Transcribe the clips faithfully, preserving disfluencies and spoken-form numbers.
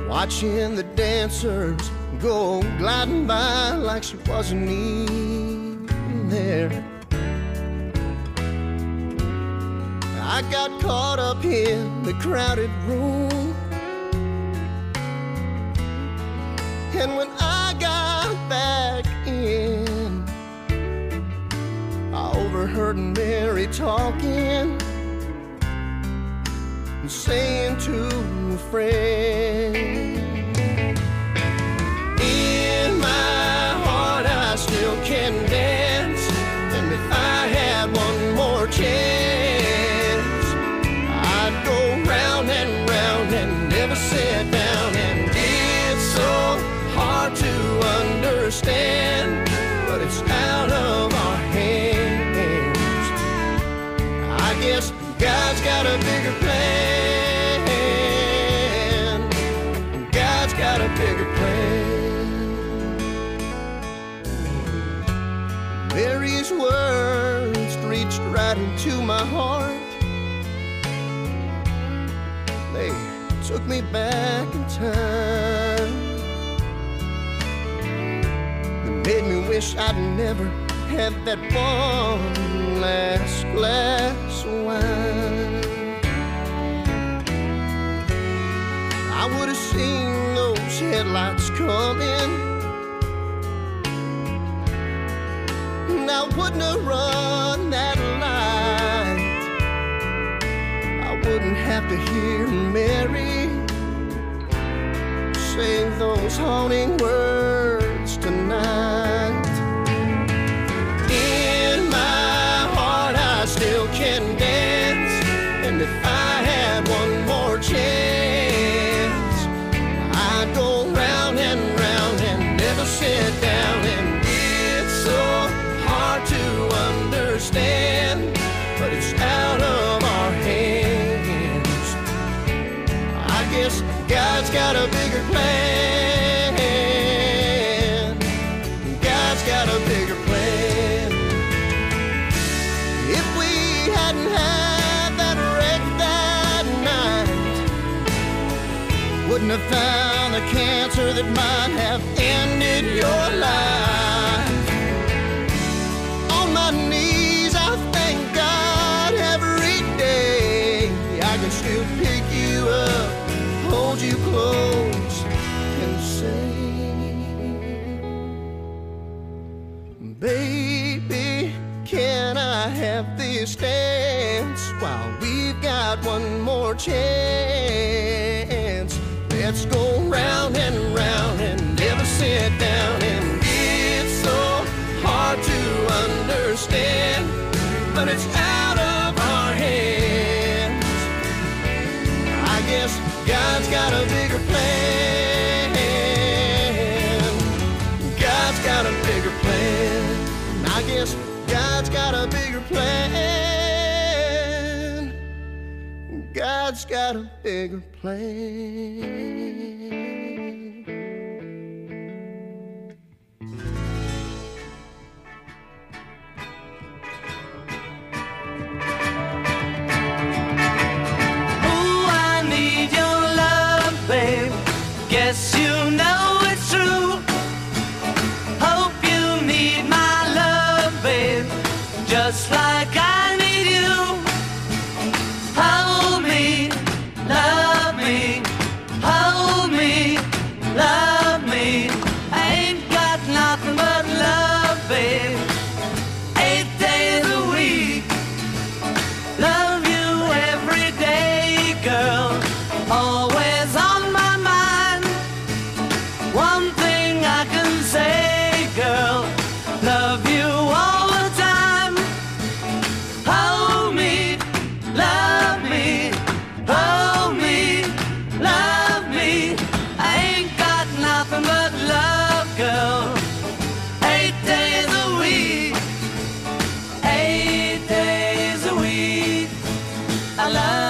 watching the dancers go gliding by like she wasn't even there. I got caught up in the crowded room, and when I got back in, I overheard Mary talking and saying to a friend, in my heart I still can dance, and if I had one more chance, I'd go round and round and never sit down. And it's so hard to understand, but it's out of our hands. I guess God's got a bigger plan. God's got a bigger plan. Mary's words reached right into my heart. They took me back in time. It made me wish I'd never had that one last glass of wine. I would have seen those headlights coming, and I wouldn't have run that light. I wouldn't have to hear Mary say those haunting words tonight. In my heart I still can dance, and if I had one more chance, I'd go round and round and never sit down. And it's so hard to understand, but it's out of our hands. I guess God's got a bigger plan. God's got a bigger plan. If we hadn't had that wreck that night, wouldn't have found the cancer that might have ended your life. On my knees I thank God every day. I can still pick you up, hold you close, and say, baby, can I have this dance while we've got one more chance? Let's go round and round and never sit down. And it's so hard to understand, but it's out of our hands. I guess God's got a bigger plan. God's got a bigger plan. I guess God's got a bigger plan. God's got a bigger plan. Guess you know it's true. Hope you need my love, babe, just like I need you. Hold me, love me, hold me, love me. I ain't got nothing but love, babe, eight days a week. Love you every day, girl, always on my mind. One thing I can say, girl, love you all the time. Hold me, love me, hold me, love me. I ain't got nothing but love, girl, eight days a week, eight days a week. I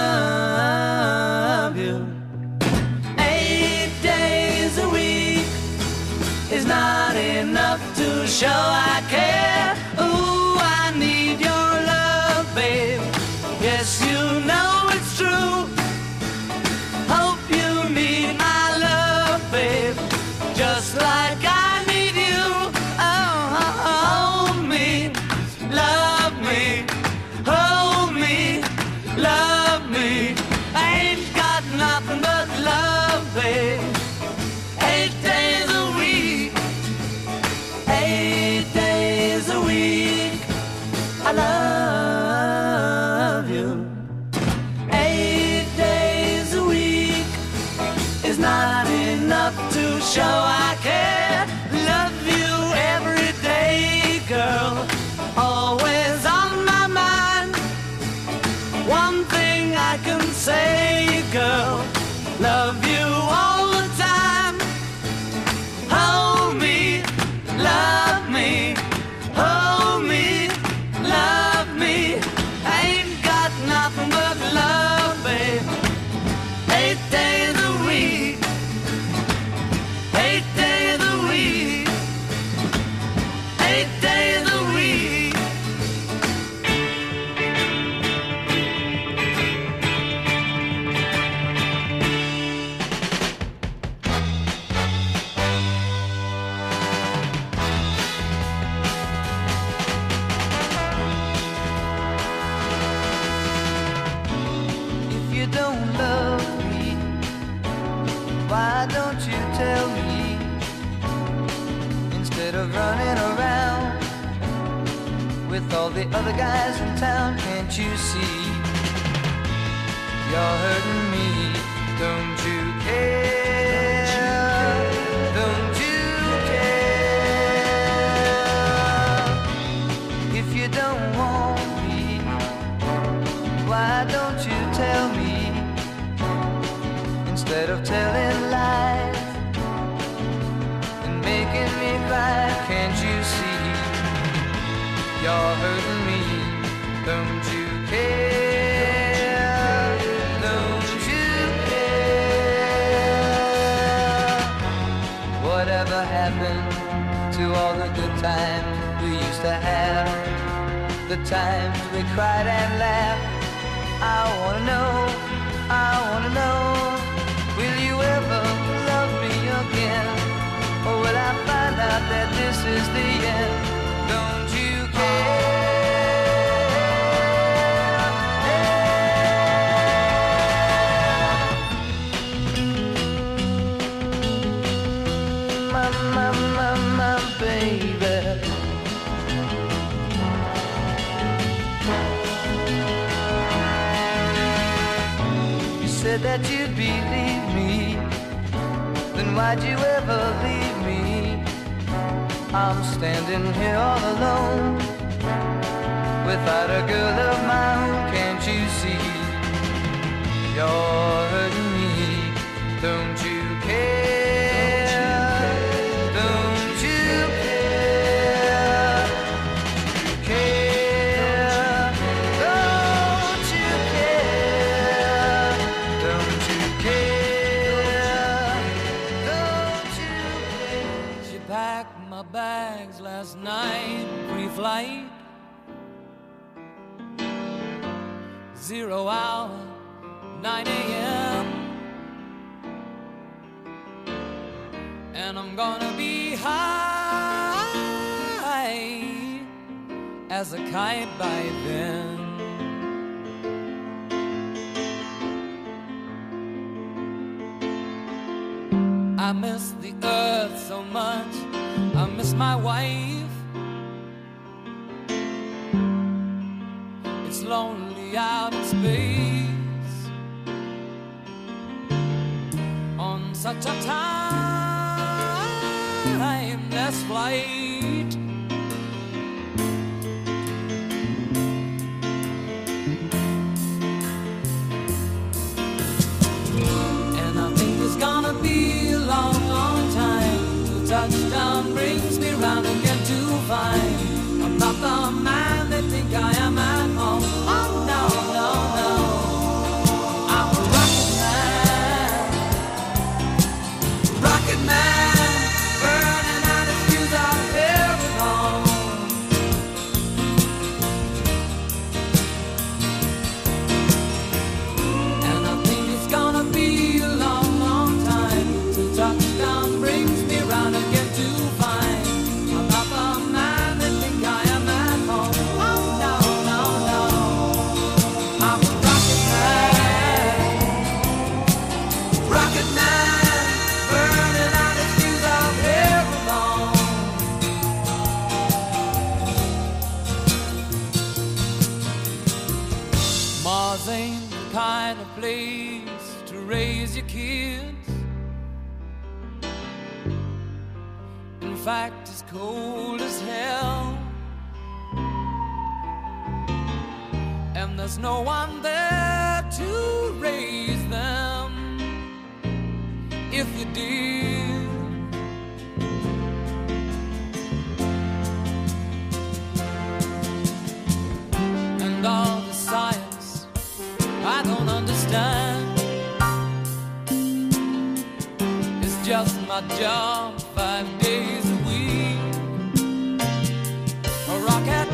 love you. Eight days a week is not enough to show I care. Ooh, I need your love, babe. Yes, you know it's true. Hope you need my love. love you all the time. Hold me, love me, hold me, love me. I ain't got nothing but love, babe. Eight days a week, eight days a week, eight days a week. If you don't love me, why don't you tell me? Instead of running around with all the other guys in town, can't you see? You're hurting me, don't you care? Don't you care? If you don't want me, why don't you tell me? Instead of telling lies and making me cry, can't you see? You're hurting me, don't you care? Don't you care? Whatever happened to all the good times we used to have? The times we cried and laughed. I wanna know, I wanna know, will you ever love me again? Or will I find out that this is the end? Don't you care? My, my, my, my baby. You said that you'd believe me, then why'd you ever leave me? I'm standing here all alone, without a girl of my own, can't you see? You're hurting me, don't you care? Don't you care? Care? Don't you care? Don't you care? Don't you care? She packed my bags last night, pre-flight, zero hour, nine a.m. And I'm gonna be high as a kite by then. I miss the earth so much, I miss my wife. It's lonely out in space on such a timeless flight. And I think it's gonna be a long, long time till touchdown brings me round again to find I'm not the man they think I am at home. Oh no, no, no, I'm a rocket man, rocket man, burning out his fuse out here at home. And I think it's gonna be a long, long time till touchdown brings me round again to find I'm not the man they think I am at home. Oh no, no, no, I'm a rocket man, rocket man, burning out his fuse out here alone. Mars ain't the kind of place to raise your kids. In fact, it's cold as hell, and there's no one there to raise them. if you did. And all the science I don't understand, it's just my job five days a week. A rocket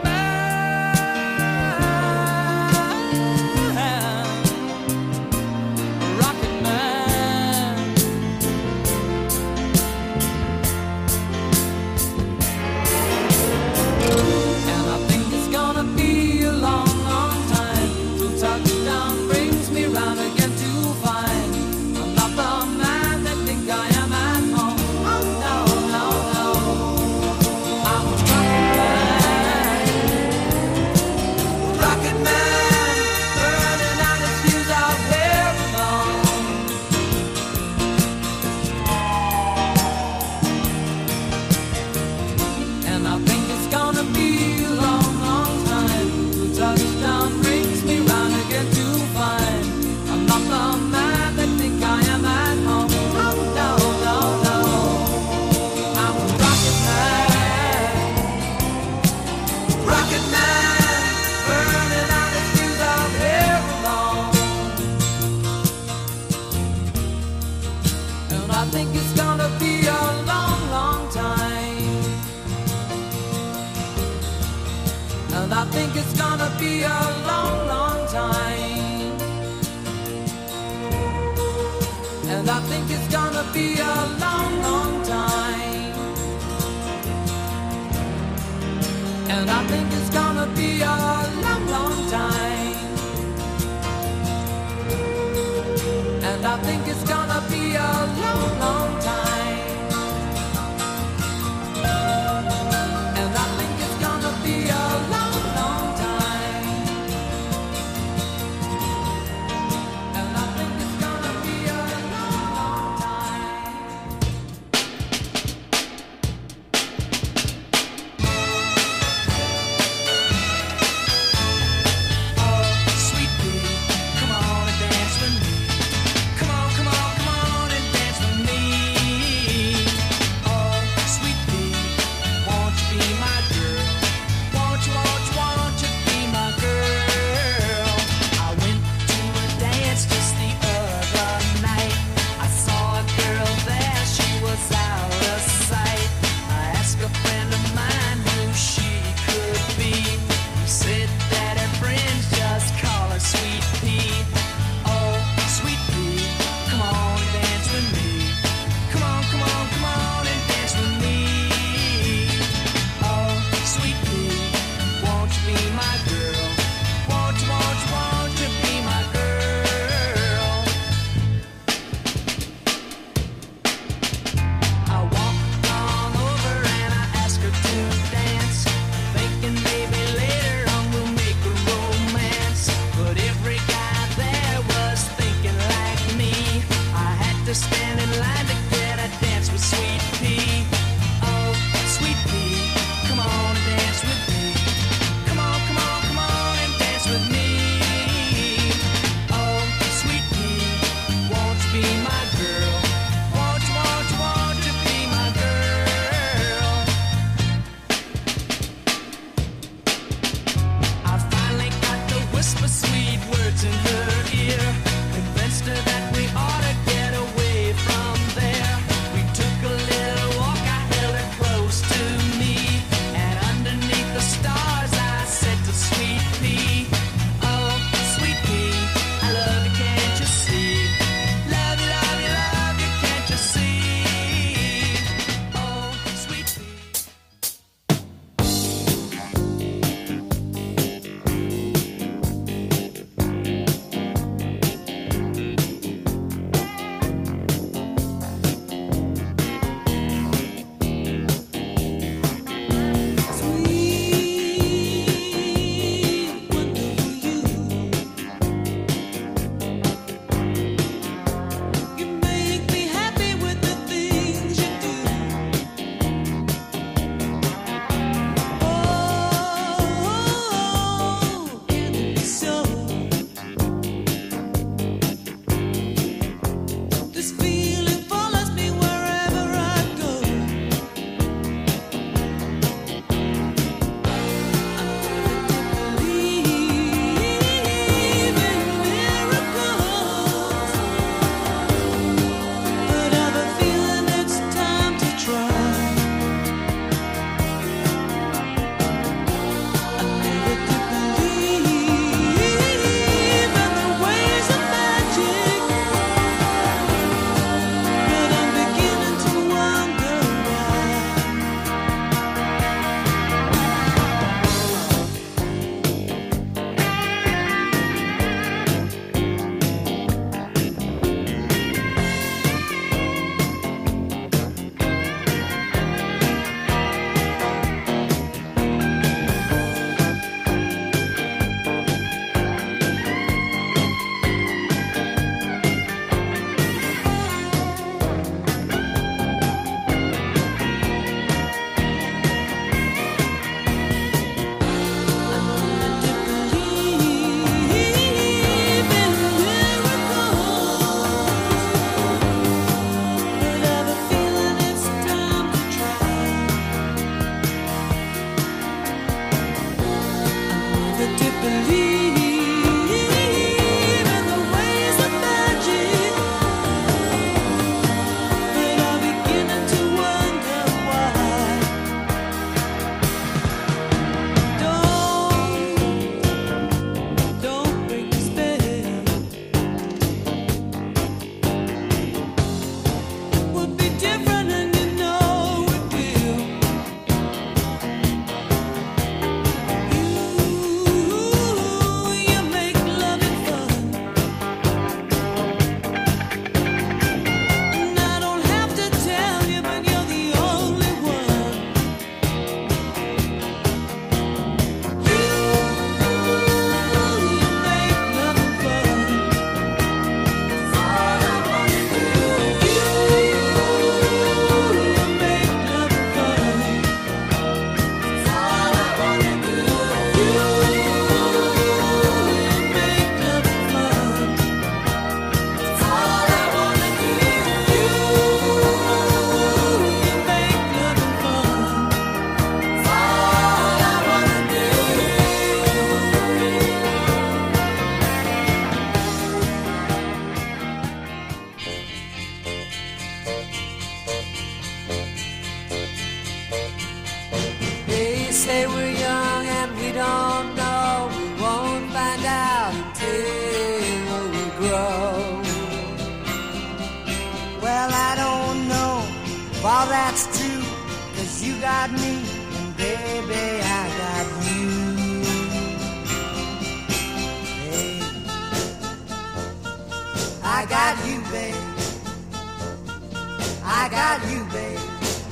be a long, long time. And I think it's gonna be a long, long time. And I think it's gonna be a long, long time. And I think it's gonna be a long, long time. And I think it's gonna be a long, long time. This feeling say we're young and we don't know. We won't find out until we grow. Well, I don't know if all that's true, 'cause you got me and baby I got you. Babe, I got you, babe. I got you, babe.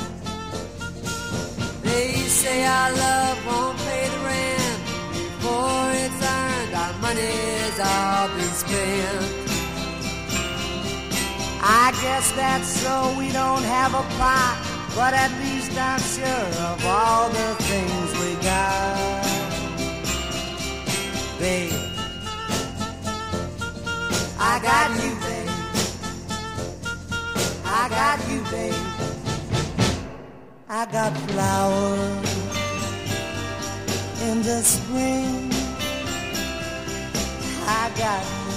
They say our love won't pay the rent before it's earned. Our money's all been spent. I guess that's so we don't have a pot, but at least I'm sure of all the things we got. Babe, I got you, babe. I got you, babe. I got flowers in the spring. I got you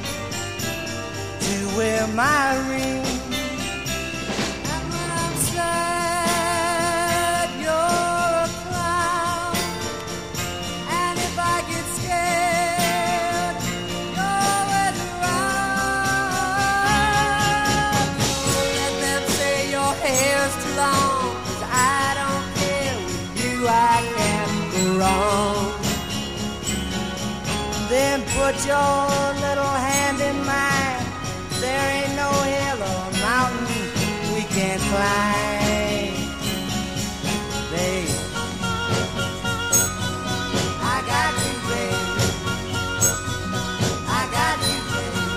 to wear my ring. And when I'm sad, you're a clown. And if I get scared, you're always around. You let them say your hair's too long. I don't care, with you I can't go wrong. Then put your little hand in mine. There ain't no hill or mountain we can't climb. Babe, I got you, babe. I got you, babe.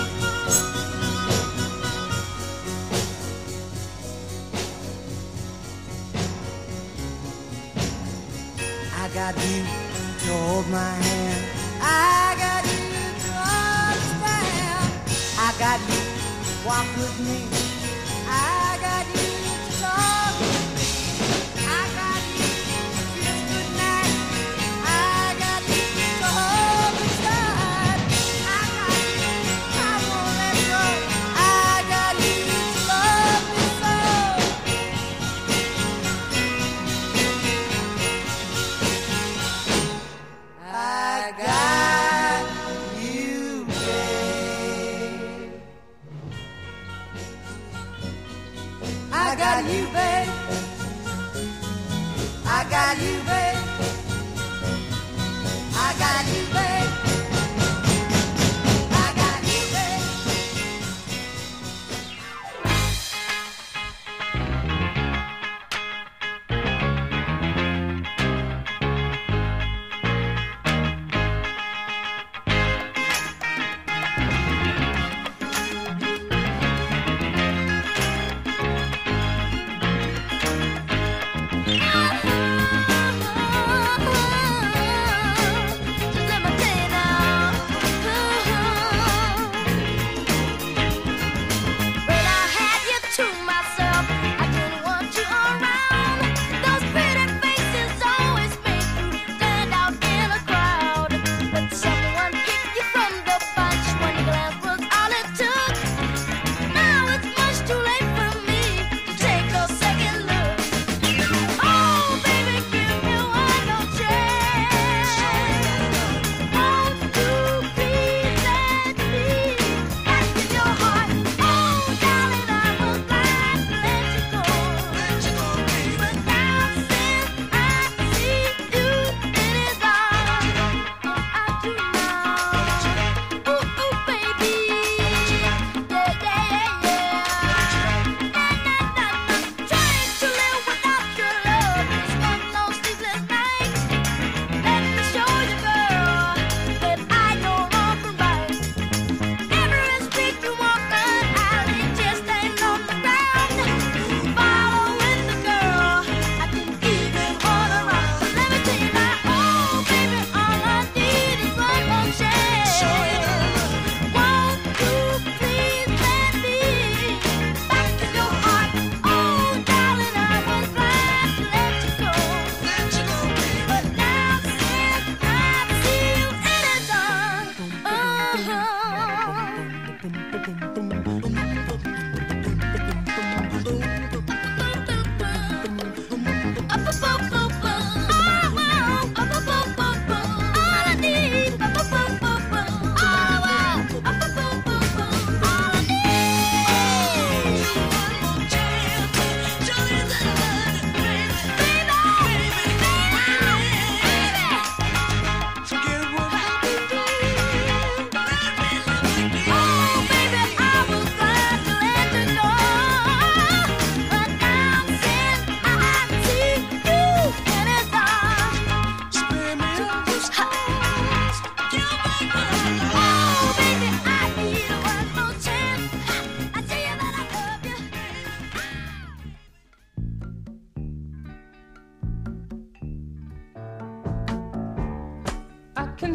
I got you to hold my hand. I got you to understand. I got you to walk with me. I got you to talk with me. I got you to kiss goodnight. I got you to hold me tight. I got you, I won't let go. I got you to love me so. I got you, babe. I got you, babe. I got you, babe. I got you, babe. I got you, babe. I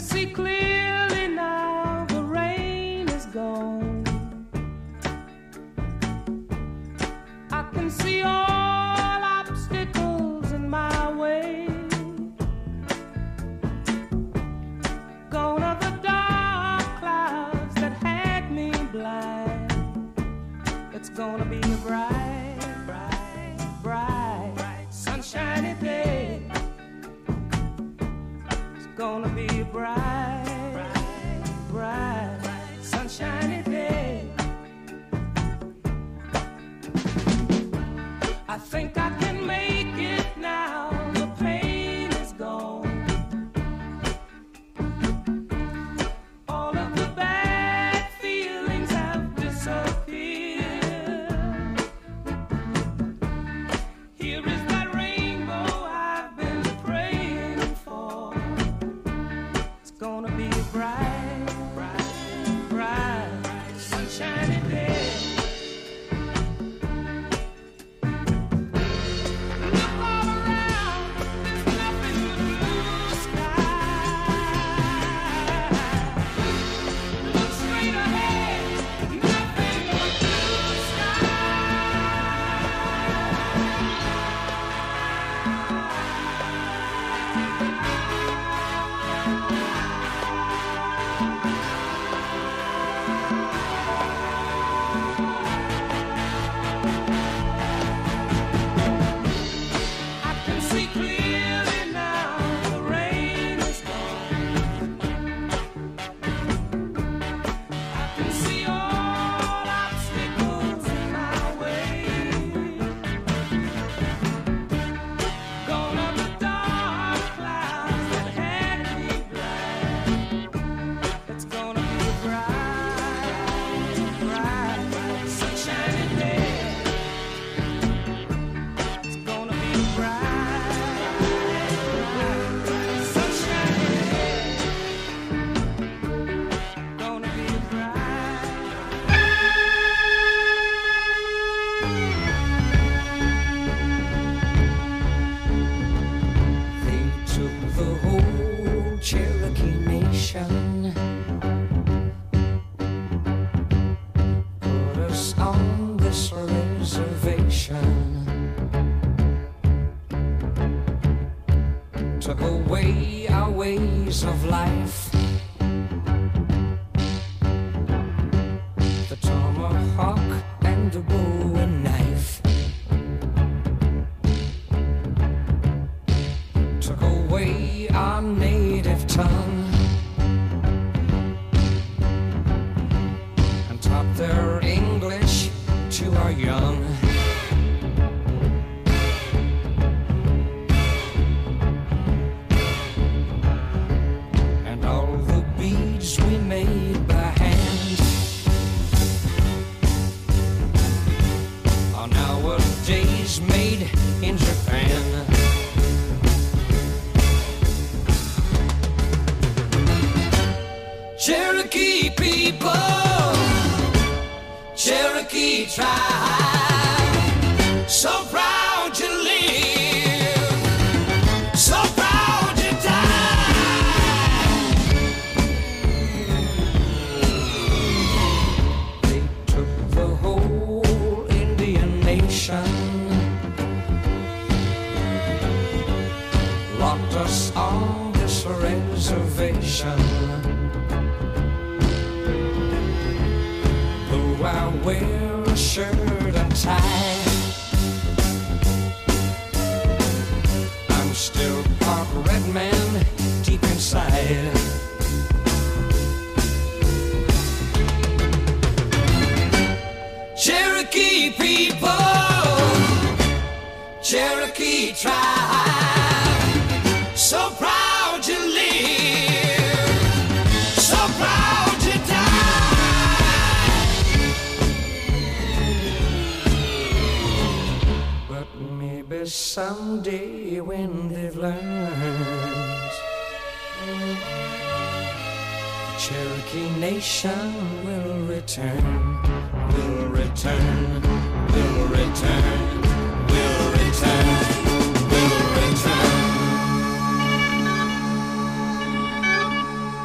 see clearly now, the rain is gone. I can see all obstacles in my way. Gone are the dark clouds that had me blind. It's gonna be a bright, bright, bright, sunshiny day. It's gonna be a bright, bright, bright, sunshiny day. I think I can make it now. The pain is gone. All of the bad feelings have disappeared. Here is that rainbow I've been praying for. It's gonna be a bright, bright, bright, sunshiny day. Look all around, there's nothing but blue sky. Look straight ahead, nothing but blue sky. I can see clearly now, the rain is gone. I can see all obstacles in my way. Gone are the dark clouds that had me blind. It's gonna be a bright, bright, sunshiny day. It's gonna be a bright, bright, sunshiny day. Gonna be a bright. They took the whole Cherokee Nation, put us on this reservation, took away our ways of life. The tomahawk and the bow and knife took away our native tongue and taught their English to our young. And all the beads we made by hand are nowadays made in Japan. Cherokee people, Cherokee tribe, so proud to live, so proud to die. They took the whole Indian nation, locked us on this reservation. Though I wear a shirt and tie, I'm still part red man deep inside. Cherokee people, Cherokee tribe, so proud to live, so proud to die. But maybe someday when they've learned, the Cherokee nation will return, will return, will return, will return, will return.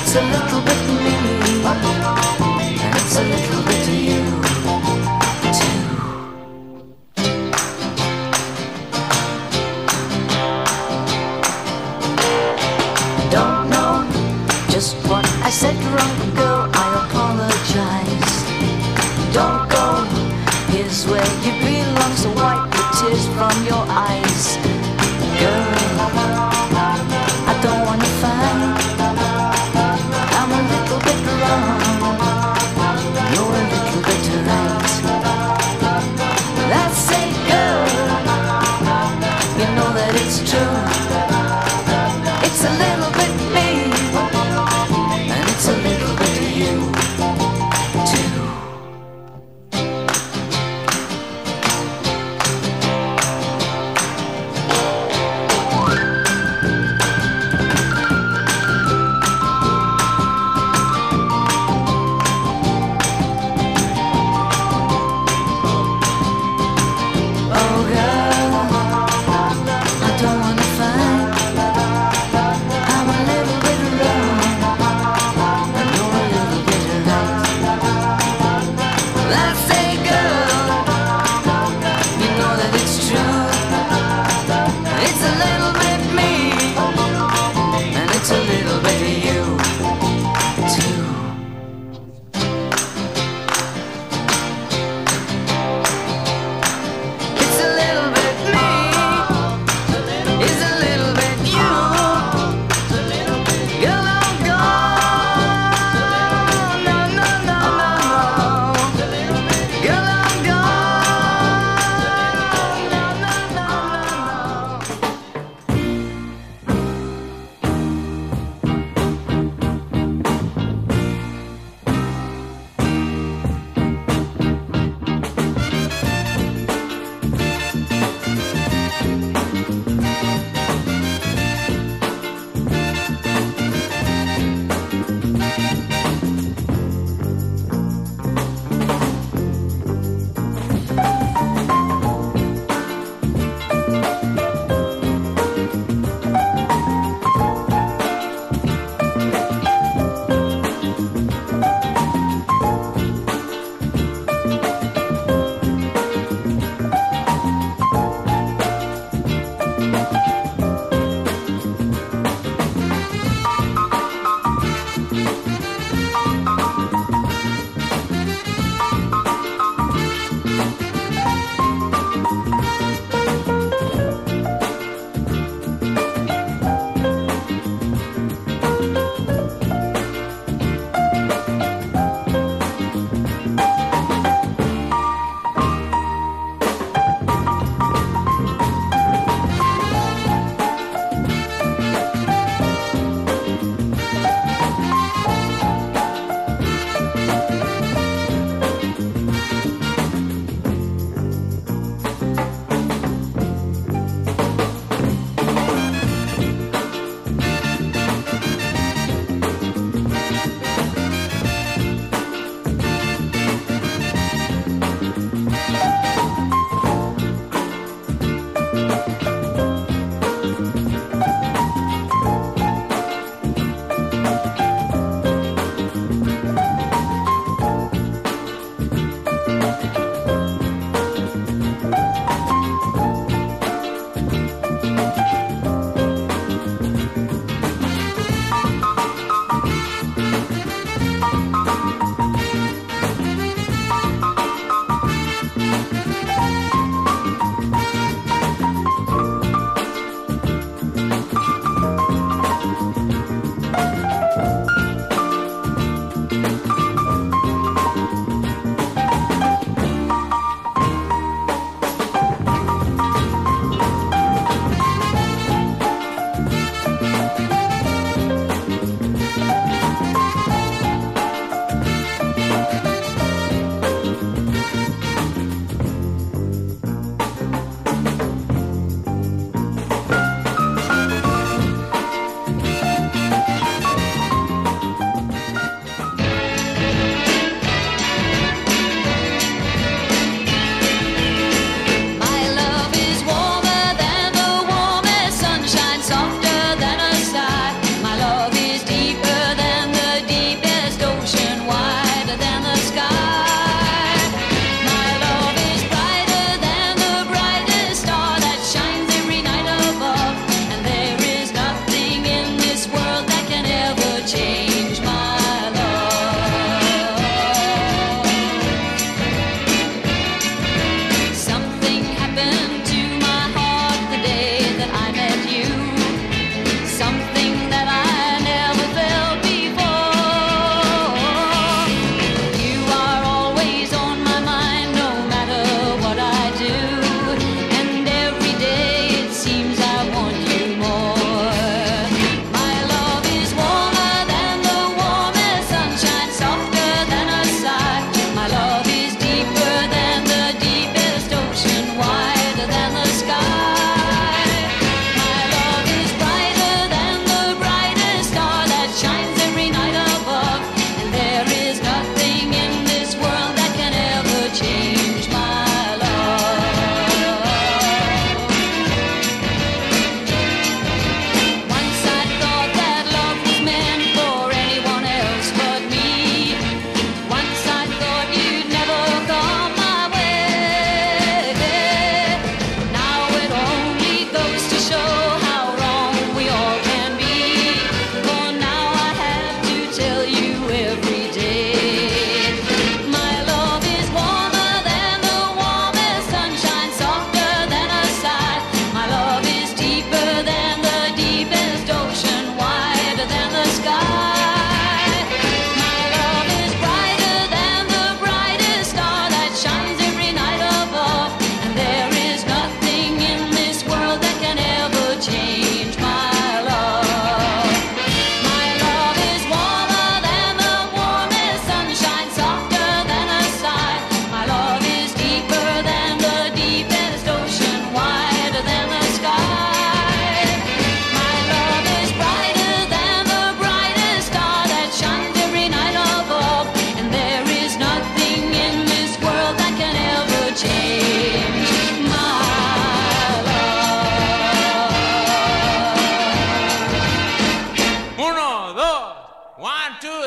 it's a little bit me, and it's a little bit of you too. Don't know just what I said wrong ago, I apologize. Don't go, here's where you belong, so wipe the tears from your eyes. Girl, I don't wanna fight, I'm a little bit wrong, you're a little bit right. That's it, girl, you know that it's true. It's a little bit me, and it's a little bit of you too.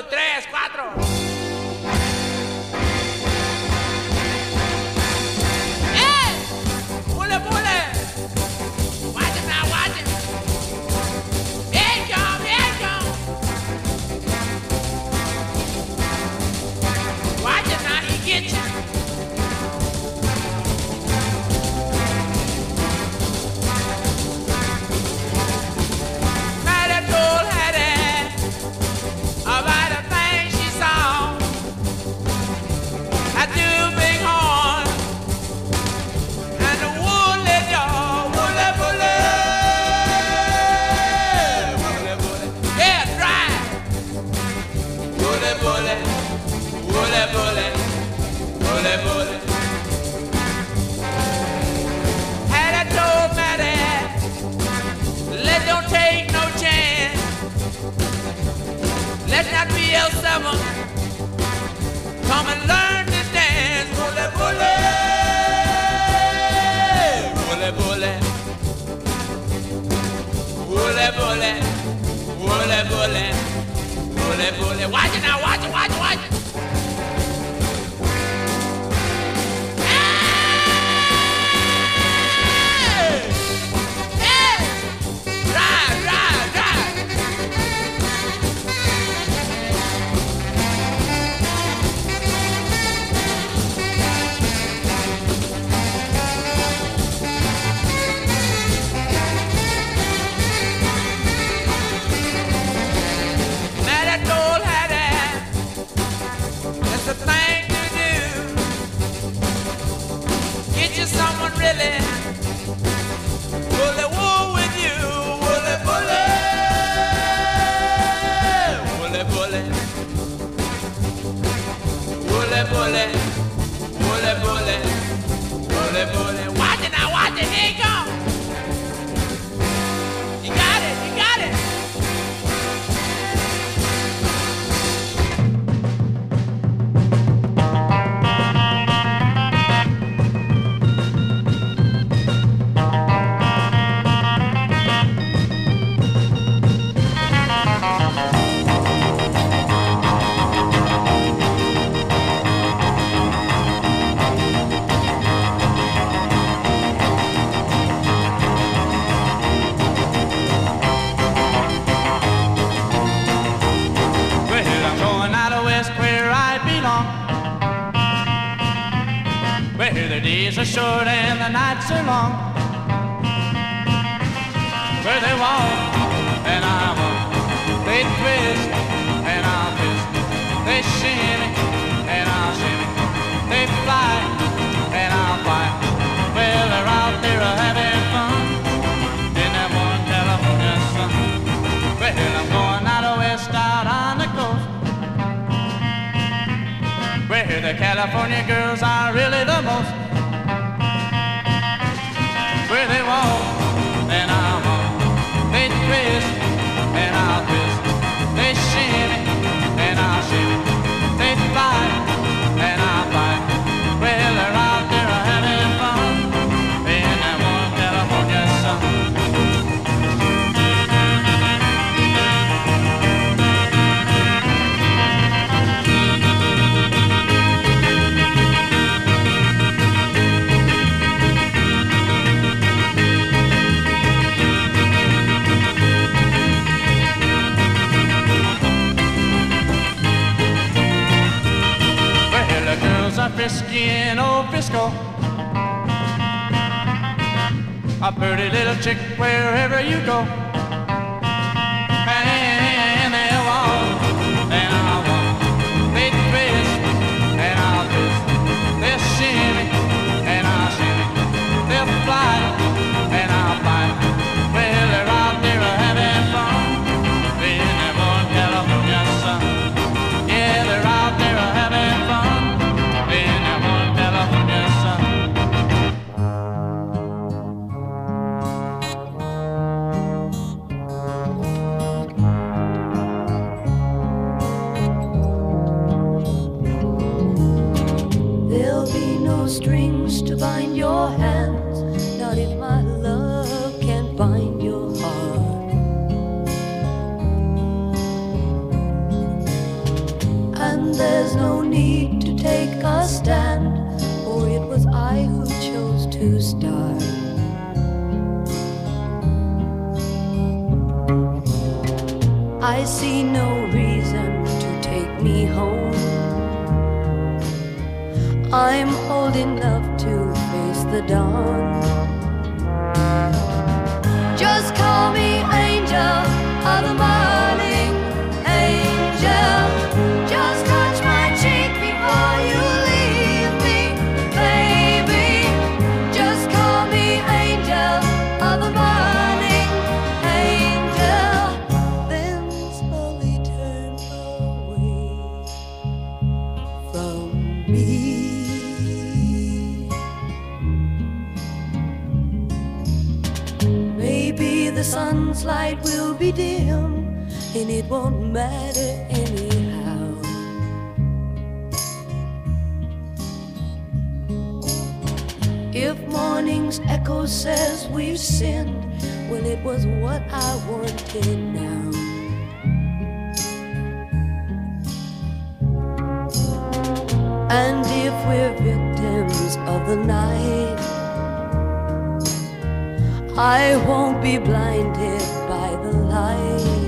tres, cuatro. ¡Eh! ¡Pule, pule! Watch it now, watch it. Here it come, here it come. Watch it now, he get you. L seven, come and learn to dance. Bully, bully, bully, bully, bully, bully, bully, bully, bully, bully. Watch it now, watch it, watch it, watch it. Someone really bully wool with you, bully bully, bully bully, bully bully, bully bully, bully bully. Watch it now, watch it, here it comes. You got it, you got it. The days are short and the nights are long, where they walk and I walk, they twist and I'll twist, they shimmy and I'll shimmy, they fly and I'll fly. Well, they're out there having fun in that one California sun. Well, I'm going out west, out on the coast, where the California girls are really the most. Where they walk and I walk, they twist and I'll twist, they shimmy and I'll shimmy, they fly and I'll fly. Well, they're out there having fun in that one California sun. Frisky in old Frisco, a pretty little chick wherever you go, and they walk and I'll walk, they twist and I'll twist, they'll shimmy and I'll shimmy, they'll fly and I'll fly. Well, they're out there having fun in that one California sun. Yeah, they're out there having fun. Strings to bind your hands, not if my love can't bind your heart. I see no reason to take me home. I'm old enough to face the dawn. Just call me angel of the morning, angel. Just touch my cheek before you leave me, baby. Just call me angel of the morning, angel. Then slowly turn away from me. Maybe the sun's light will be dim, and it won't matter anyhow. If morning's echo says we've sinned, well, it was what I wanted now. And if we're victims of the night, I won't be blinded by the light.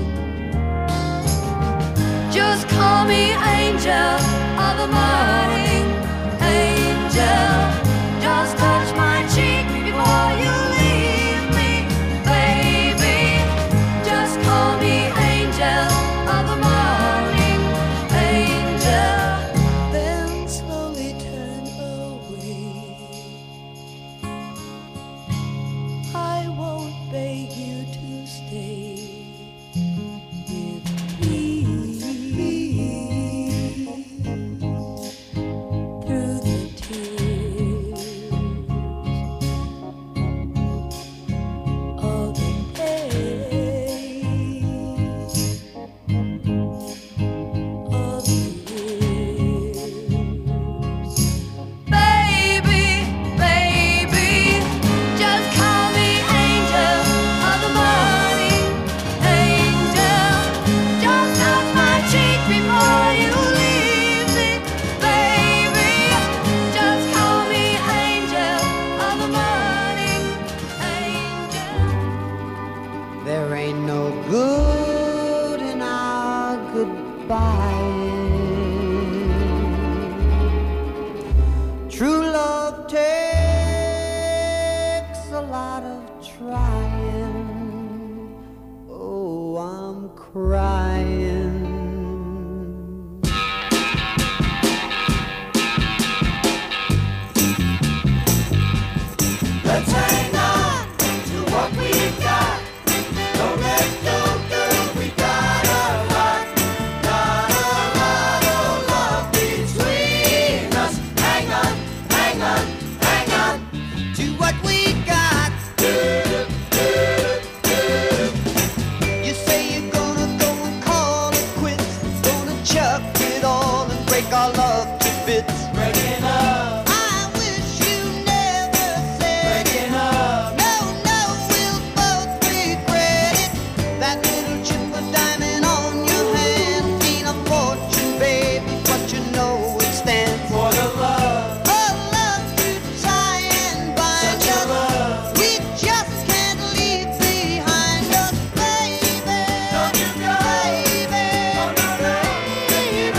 Just call me angel of the morning, angel. Just touch my cheek before you leave me, baby. Just call me angel of the morning, angel. Then slowly turn away. I won't beg you to stay with me. Through the tears of the days, of the years. Baby, baby, just call me angel of the morning, angel. Just touch my cheek before you leave me, baby. Just call me angel of the morning, angel. There ain't no good in our goodbye. True love takes a lot of trying. Oh, I'm crying. Let's hang on to what we got. Don't let go, girl. We got a lot, got a lot of love between us. Hang on, hang on, hang on to what we got. You say you're gonna go and call it quits, gonna chuck it all and break our love to bits. Breaking up. I wish you never said breaking up. No, no, we'll both regret it. That little chip of diamond on your hand ain't a fortune, baby, but you know it stands for the love. For love to try and bind us. We just can't leave behind us, baby. Don't you go, baby. Don't you, baby.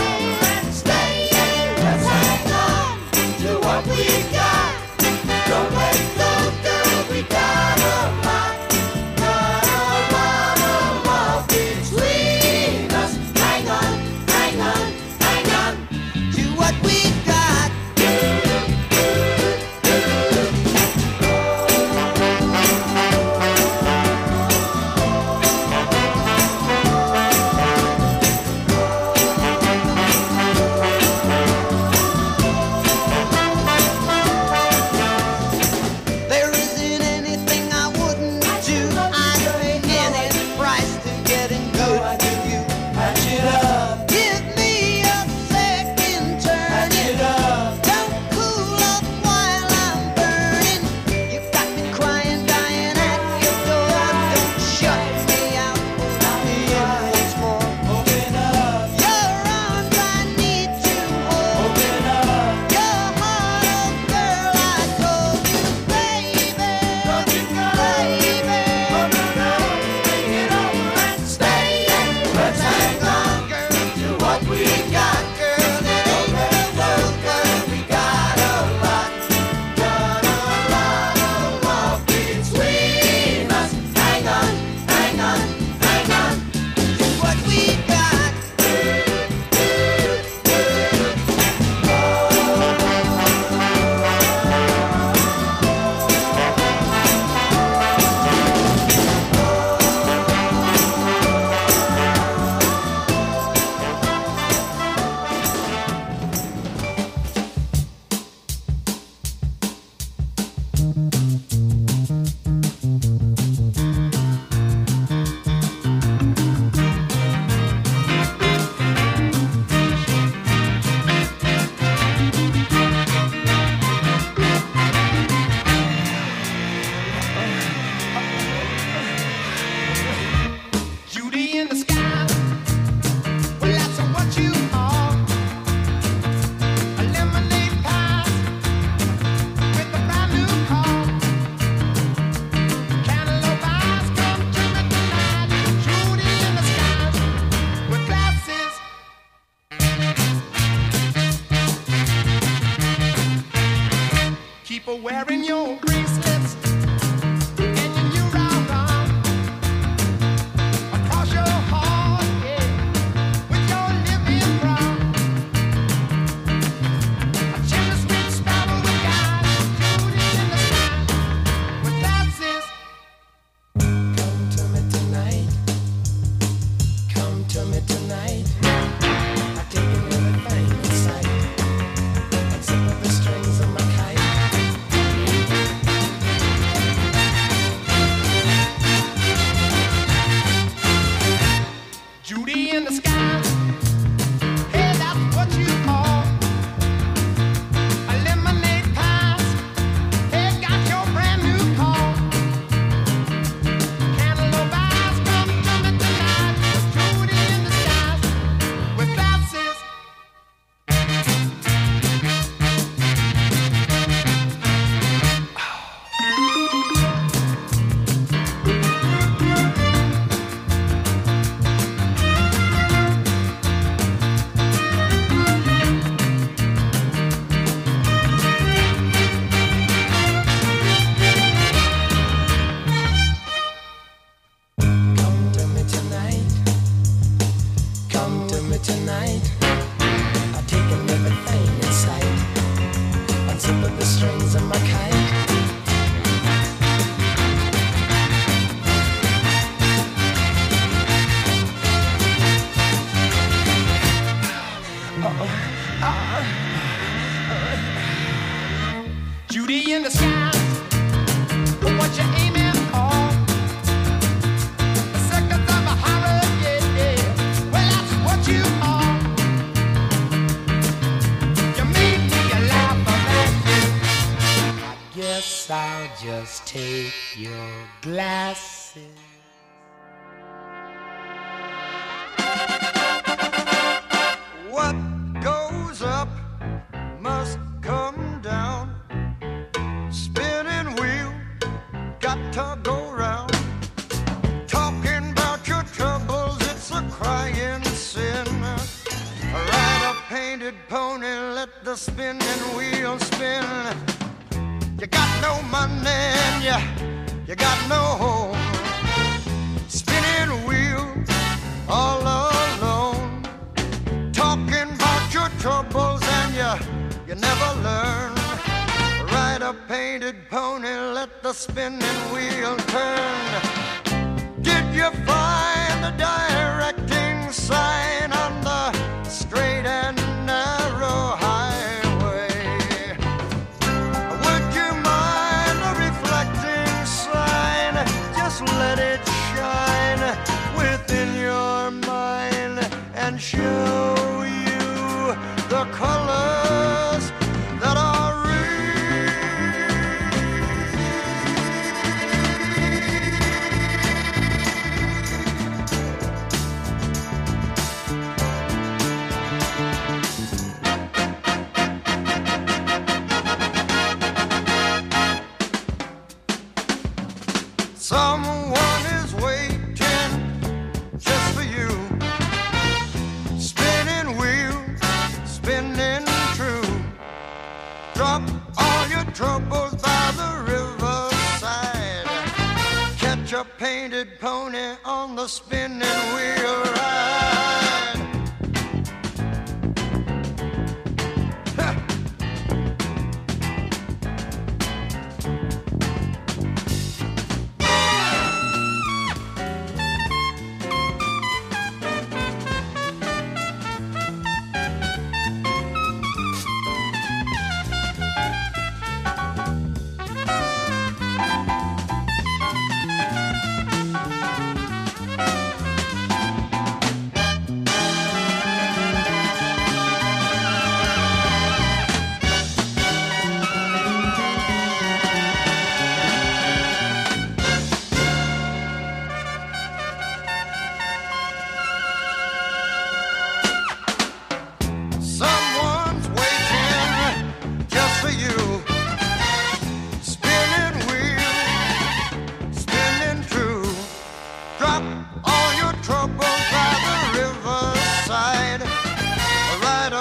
people wearing your bracelets and your new round arm across your heart, yeah, with your living brown. A chimney sweet sparrow with eyes shooting in the sky with glasses. Come to me tonight. Come to me tonight. I've taken everything in sight, except for the strings of my kite. Judy in the sky, hey, that's what you are. A lemonade pies, hey, got your brand new car. Cantaloupe eyes, come to me tonight. Judy in the sky, with glasses. Come to me tonight. Come to me tonight. I've taken everything in sight, unzipping the strings of my kite. Judy in the sky, what you aiming for? The seconds of a horror, yeah, yeah. Well, that's what you are. You made me a laugh at you. I guess I'll just take your glasses. What goes up must come down. Spinning wheel, got to go round. Talking about your troubles, it's a crying sin. Ride a painted pony, let the spinning wheel spin. You got no money and you, you got no home. Spinning wheel, all alone. Talking about your troubles and you, you never learn. Ride a painted pony, let the spinning wheel turn. Did you find the directing sign on the straight and narrow highway? Would you mind a reflecting sign? Just let it shine within your mind and show you the colors that are real. Someone is waiting just for you. Spinning wheel, spinning true. Drop all your troubles by the riverside. Catch a painted pony on the spinning wheel ride. Ha!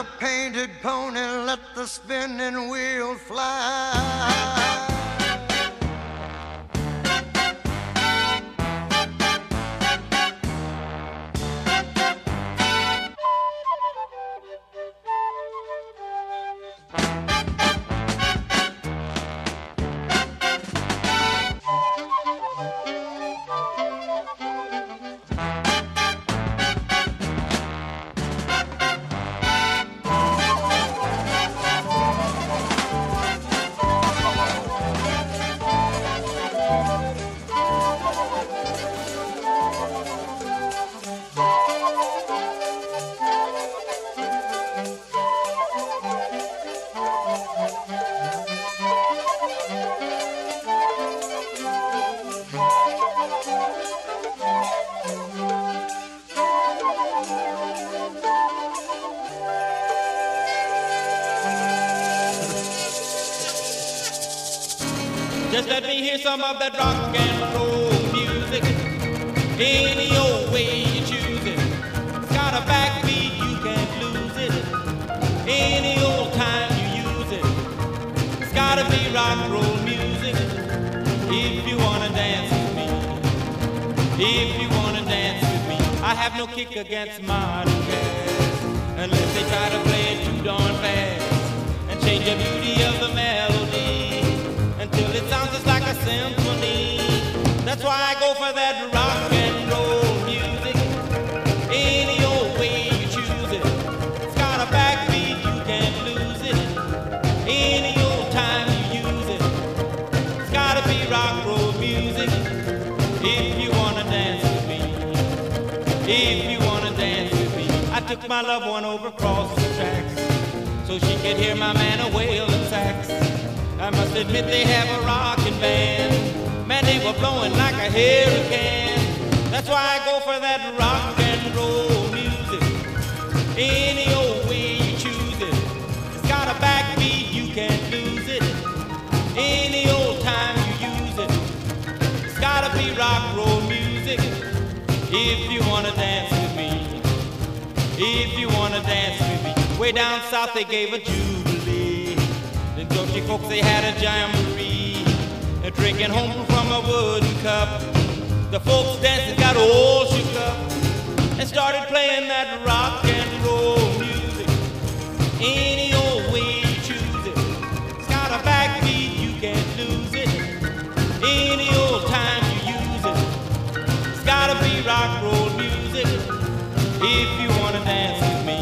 painted pony, let the spinning wheel fly. Just let me hear some of that rock and roll music. Any old way you choose it. It's got a backbeat, you can't lose it. Any old time you use it. It's gotta be rock and roll music. If you wanna dance with me. If you wanna dance with me. I have no kick against modern jazz, unless they try to play it too darn fast and change the beauty of the melody until it sounds just like a symphony. That's why I go for that rock and roll music. Any old way you choose it. It's got a backbeat, you can't lose it. Any old time you use it. It's gotta be rock and roll music. If you wanna dance with me. If you wanna dance with me. I took my loved one over across the tracks so she could hear my man a wailing sax. I must admit they have a rockin' band. Man, they were blowing like a hurricane. That's why I go for that rock and roll music. Any old way you choose it. It's got a backbeat, you can't lose it. Any old time you use it. It's gotta be rock and roll music. If you wanna dance with me. If you wanna dance with me. Way down south they gave a jubilee. Then country folks, they had a jamboree, and drinking home from a wooden cup. The folks dancing got all shook up and started playing that rock and roll music. Any old way you choose it. It's got a backbeat, you can't lose it. Any old time you use it. It's gotta be rock and roll music. If you wanna dance with me.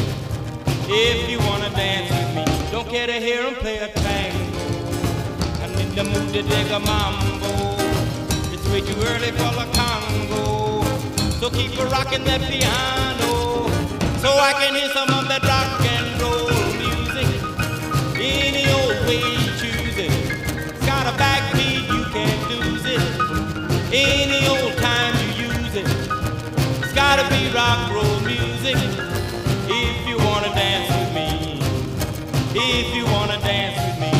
If you wanna dance with me. Don't care to hear him play a tango. I'm in the mood to dig a mambo. It's way too early for the Congo. So keep a rocking that piano, so I can hear some of that rock and roll music. Any old way you choose it. It's got a backbeat, you can't lose it. Any old time you use it. It's gotta be rock and roll music. If you wanna dance with me. If you wanna dance with me.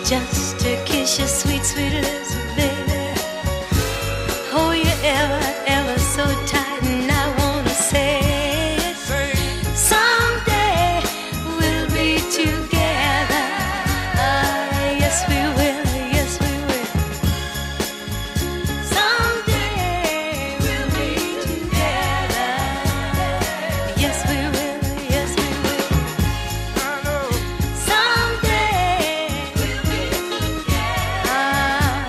just to kiss your sweet, sweet lips, baby.